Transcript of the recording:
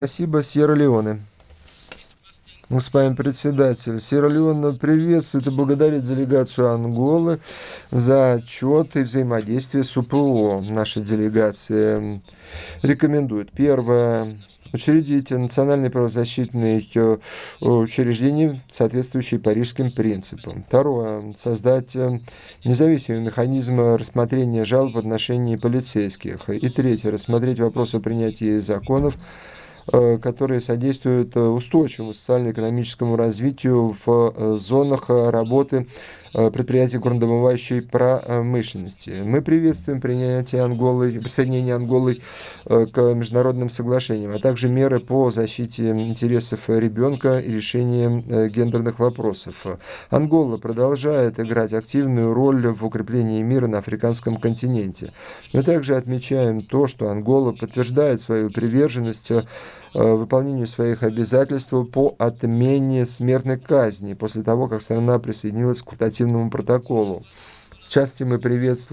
Спасибо, Сьерра-Леоне. Господин председатель, Сьерра-Леоне приветствует и благодарит делегацию Анголы за отчет и взаимодействие с УПО. Наша делегация рекомендует: первое — учредить национальные правозащитные учреждения, соответствующие парижским принципам. Второе — создать независимый механизм рассмотрения жалоб в отношении полицейских. И третье — рассмотреть вопрос о принятии законов, которые содействуют устойчивому социально-экономическому развитию в зонах работы предприятий горнодобывающей промышленности. Мы приветствуем присоединение Анголы к международным соглашениям, а также меры по защите интересов ребенка и решение гендерных вопросов. Ангола продолжает играть активную роль в укреплении мира на африканском континенте. Мы также отмечаем то, что Ангола подтверждает свою приверженность выполнению своих обязательств по отмене смертной казни после того, как страна присоединилась к факультативному протоколу. В частности, мы приветствуем